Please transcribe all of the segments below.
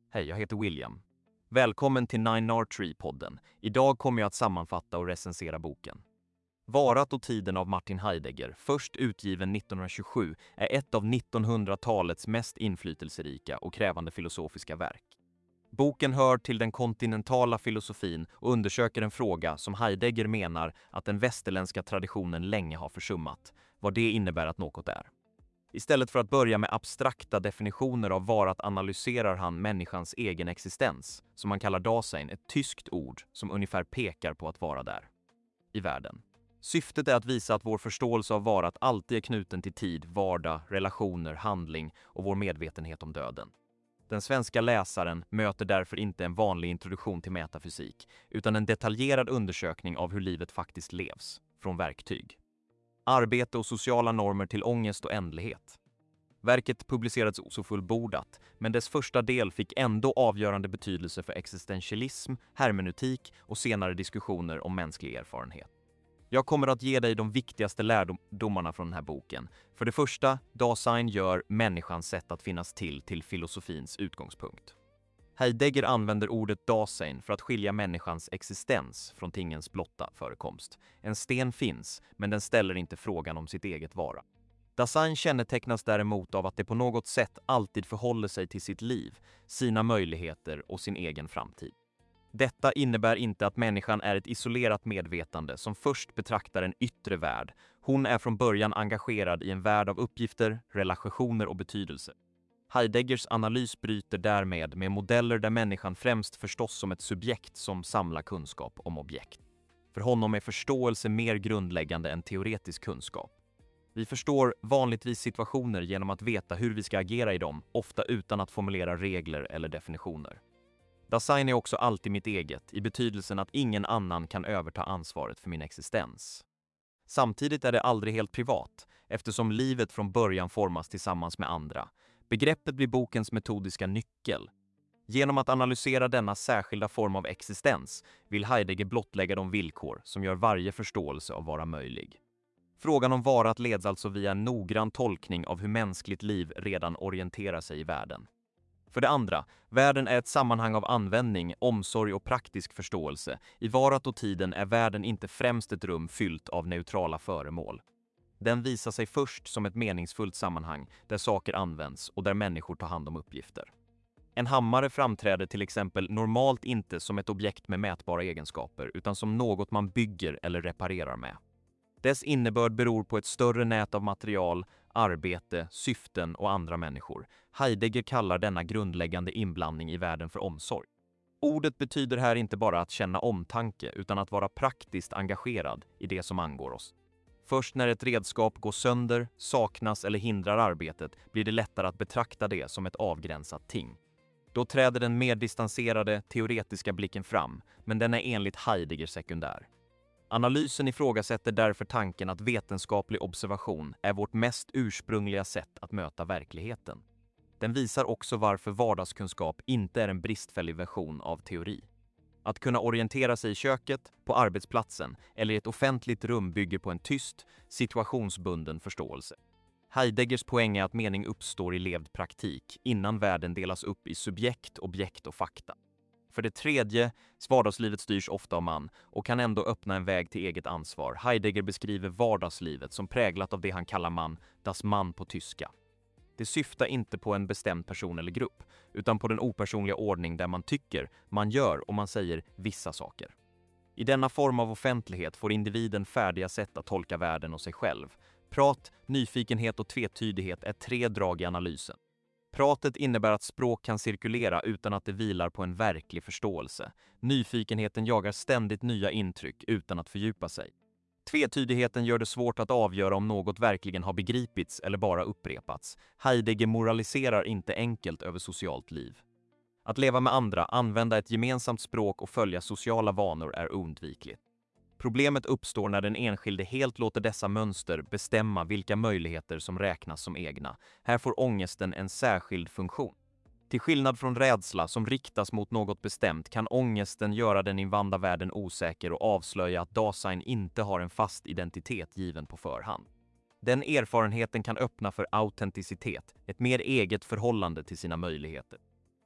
Hej, jag heter William. Välkommen till Nine Art Tree-podden. Idag kommer jag att sammanfatta och recensera boken. Varat och tiden av Martin Heidegger, först utgiven 1927, är ett av 1900-talets mest inflytelserika och krävande filosofiska verk. Boken hör till den kontinentala filosofin och undersöker en fråga som Heidegger menar att den västerländska traditionen länge har försummat, vad det innebär att något är. Istället för att börja med abstrakta definitioner av varat analyserar han människans egen existens, som han kallar Dasein, ett tyskt ord som ungefär pekar på att vara där, i världen. Syftet är att visa att vår förståelse av varat alltid är knuten till tid, vardag, relationer, handling och vår medvetenhet om döden. Den svenska läsaren möter därför inte en vanlig introduktion till metafysik, utan en detaljerad undersökning av hur livet faktiskt levs, från verktyg. Arbete och sociala normer till ångest och ändlighet. Verket publicerades så fullbordat, men dess första del fick ändå avgörande betydelse för existentialism, hermeneutik och senare diskussioner om mänsklig erfarenhet. Jag kommer att ge dig de viktigaste lärdomarna från den här boken. För det första, Dasein gör människans sätt att finnas till filosofins utgångspunkt. Heidegger använder ordet Dasein för att skilja människans existens från tingens blotta förekomst. En sten finns, men den ställer inte frågan om sitt eget vara. Dasein kännetecknas däremot av att det på något sätt alltid förhåller sig till sitt liv, sina möjligheter och sin egen framtid. Detta innebär inte att människan är ett isolerat medvetande som först betraktar en yttre värld. Hon är från början engagerad i en värld av uppgifter, relationer och betydelse. Heideggers analys bryter därmed med modeller där människan främst förstås som ett subjekt som samlar kunskap om objekt. För honom är förståelse mer grundläggande än teoretisk kunskap. Vi förstår vanligtvis situationer genom att veta hur vi ska agera i dem, ofta utan att formulera regler eller definitioner. Dasein är också alltid mitt eget, i betydelsen att ingen annan kan överta ansvaret för min existens. Samtidigt är det aldrig helt privat, eftersom livet från början formas tillsammans med andra. Begreppet blir bokens metodiska nyckel. Genom att analysera denna särskilda form av existens vill Heidegger blottlägga de villkor som gör varje förståelse av vara möjlig. Frågan om varat leds alltså via en noggrann tolkning av hur mänskligt liv redan orienterar sig i världen. För det andra, världen är ett sammanhang av användning, omsorg och praktisk förståelse. I varat och tiden är världen inte främst ett rum fyllt av neutrala föremål. Den visar sig först som ett meningsfullt sammanhang där saker används och där människor tar hand om uppgifter. En hammare framträder till exempel normalt inte som ett objekt med mätbara egenskaper utan som något man bygger eller reparerar med. Dess innebörd beror på ett större nät av material, arbete, syften och andra människor. Heidegger kallar denna grundläggande inblandning i världen för omsorg. Ordet betyder här inte bara att känna omtanke utan att vara praktiskt engagerad i det som angår oss. Först när ett redskap går sönder, saknas eller hindrar arbetet blir det lättare att betrakta det som ett avgränsat ting. Då träder den mer distanserade, teoretiska blicken fram, men den är enligt Heidegger sekundär. Analysen ifrågasätter därför tanken att vetenskaplig observation är vårt mest ursprungliga sätt att möta verkligheten. Den visar också varför vardagskunskap inte är en bristfällig version av teori. Att kunna orientera sig i köket, på arbetsplatsen eller i ett offentligt rum bygger på en tyst, situationsbunden förståelse. Heideggers poäng är att mening uppstår i levd praktik innan världen delas upp i subjekt, objekt och fakta. För det tredje, vardagslivet styrs ofta av man och kan ändå öppna en väg till eget ansvar. Heidegger beskriver vardagslivet som präglat av det han kallar man, das Mann på tyska. Det syftar inte på en bestämd person eller grupp, utan på den opersonliga ordning där man tycker, man gör och man säger vissa saker. I denna form av offentlighet får individen färdiga sätt att tolka världen och sig själv. Prat, nyfikenhet och tvetydighet är tre drag i analysen. Pratet innebär att språk kan cirkulera utan att det vilar på en verklig förståelse. Nyfikenheten jagar ständigt nya intryck utan att fördjupa sig. Tvetydigheten gör det svårt att avgöra om något verkligen har begripits eller bara upprepats. Heidegger moraliserar inte enkelt över socialt liv. Att leva med andra, använda ett gemensamt språk och följa sociala vanor är oundvikligt. Problemet uppstår när den enskilde helt låter dessa mönster bestämma vilka möjligheter som räknas som egna. Här får ångesten en särskild funktion. Till skillnad från rädsla som riktas mot något bestämt kan ångesten göra den invanda världen osäker och avslöja att Dasein inte har en fast identitet given på förhand. Den erfarenheten kan öppna för autenticitet, ett mer eget förhållande till sina möjligheter.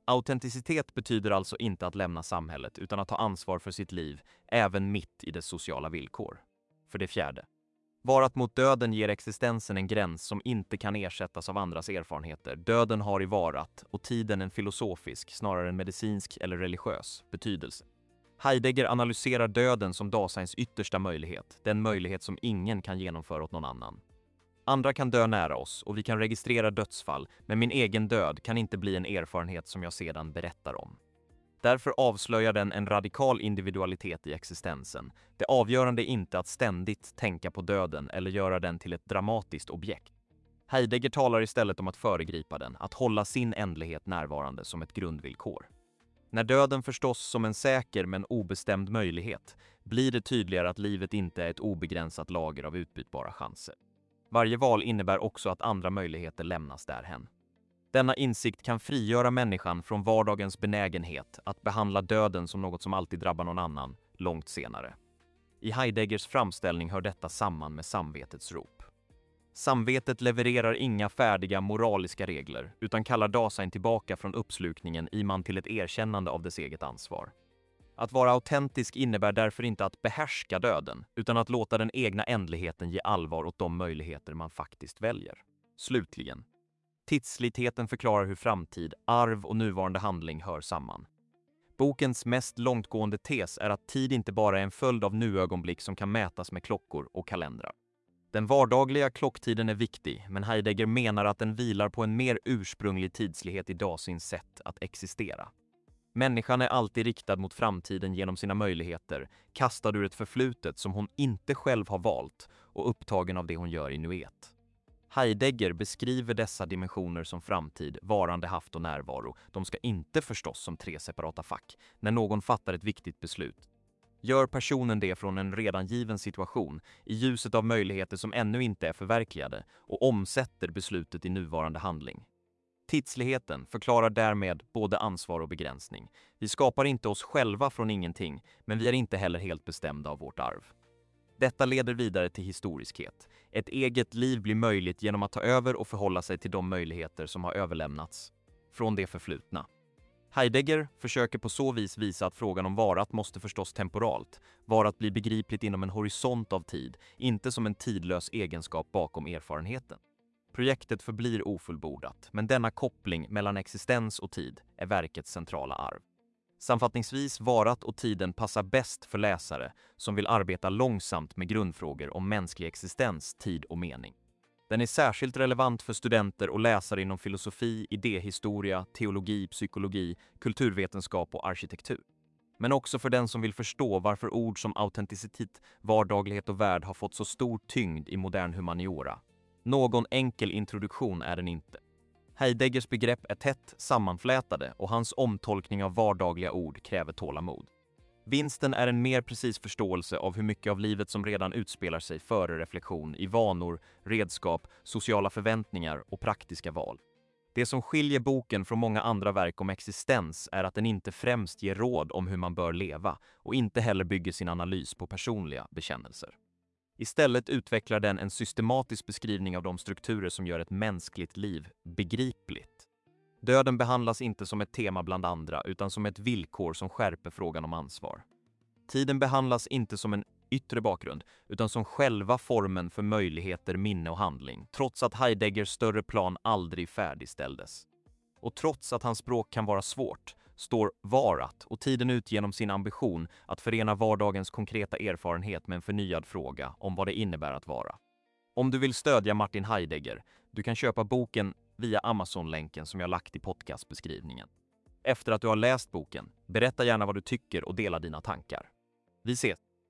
Autenticitet betyder alltså inte att lämna samhället utan att ta ansvar för sitt liv, även mitt i dess sociala villkor. För det fjärde. Varat mot döden ger existensen en gräns som inte kan ersättas av andras erfarenheter. Döden har i varat och tiden en filosofisk, snarare en medicinsk eller religiös, betydelse. Heidegger analyserar döden som Daseins yttersta möjlighet, den möjlighet som ingen kan genomföra åt någon annan. Andra kan dö nära oss och vi kan registrera dödsfall, men min egen död kan inte bli en erfarenhet som jag sedan berättar om. Därför avslöjar den en radikal individualitet i existensen. Det avgörande är inte att ständigt tänka på döden eller göra den till ett dramatiskt objekt. Heidegger talar istället om att föregripa den, att hålla sin ändlighet närvarande som ett grundvillkor. När döden förstås som en säker men obestämd möjlighet blir det tydligare att livet inte är ett obegränsat lager av utbytbara chanser. Varje val innebär också att andra möjligheter lämnas därhen. Denna insikt kan frigöra människan från vardagens benägenhet att behandla döden som något som alltid drabbar någon annan långt senare. I Heideggers framställning hör detta samman med samvetets rop. Samvetet levererar inga färdiga moraliska regler utan kallar Dasein tillbaka från uppslukningen i man till ett erkännande av dess eget ansvar. Att vara autentisk innebär därför inte att behärska döden utan att låta den egna ändligheten ge allvar åt de möjligheter man faktiskt väljer. Slutligen. Tidslitheten förklarar hur framtid, arv och nuvarande handling hör samman. Bokens mest långtgående tes är att tid inte bara är en följd av nuögonblick som kan mätas med klockor och kalendrar. Den vardagliga klocktiden är viktig, men Heidegger menar att den vilar på en mer ursprunglig tidslighet i Daseins sätt att existera. Människan är alltid riktad mot framtiden genom sina möjligheter, kastad ur ett förflutet som hon inte själv har valt och upptagen av det hon gör i nuet. Heidegger beskriver dessa dimensioner som framtid, varande, haft och närvaro. De ska inte förstås som tre separata fack. När någon fattar ett viktigt beslut, gör personen det från en redan given situation, i ljuset av möjligheter som ännu inte är förverkligade, och omsätter beslutet i nuvarande handling. Tidsligheten förklarar därmed både ansvar och begränsning. Vi skapar inte oss själva från ingenting, men vi är inte heller helt bestämda av vårt arv. Detta leder vidare till historiskhet. Ett eget liv blir möjligt genom att ta över och förhålla sig till de möjligheter som har överlämnats från det förflutna. Heidegger försöker på så vis visa att frågan om varat måste förstås temporalt. Varat blir begripligt inom en horisont av tid, inte som en tidlös egenskap bakom erfarenheten. Projektet förblir ofullbordat, men denna koppling mellan existens och tid är verkets centrala arv. Samfattningsvis, varat och tiden passar bäst för läsare som vill arbeta långsamt med grundfrågor om mänsklig existens, tid och mening. Den är särskilt relevant för studenter och läsare inom filosofi, idéhistoria, teologi, psykologi, kulturvetenskap och arkitektur. Men också för den som vill förstå varför ord som autenticitet, vardaglighet och värld har fått så stor tyngd i modern humaniora. Någon enkel introduktion är den inte. Heideggers begrepp är tätt sammanflätade och hans omtolkning av vardagliga ord kräver tålamod. Vinsten är en mer precis förståelse av hur mycket av livet som redan utspelar sig före reflektion i vanor, redskap, sociala förväntningar och praktiska val. Det som skiljer boken från många andra verk om existens är att den inte främst ger råd om hur man bör leva och inte heller bygger sin analys på personliga bekännelser. Istället utvecklar den en systematisk beskrivning av de strukturer som gör ett mänskligt liv begripligt. Döden behandlas inte som ett tema bland andra utan som ett villkor som skärper frågan om ansvar. Tiden behandlas inte som en yttre bakgrund utan som själva formen för möjligheter, minne och handling, trots att Heideggers större plan aldrig färdigställdes. Och trots att hans språk kan vara svårt, står varat och tiden ut genom sin ambition att förena vardagens konkreta erfarenhet med en förnyad fråga om vad det innebär att vara. Om du vill stödja Martin Heidegger, du kan köpa boken via Amazon-länken som jag lagt i podcastbeskrivningen. Efter att du har läst boken, berätta gärna vad du tycker och dela dina tankar. Vi ses!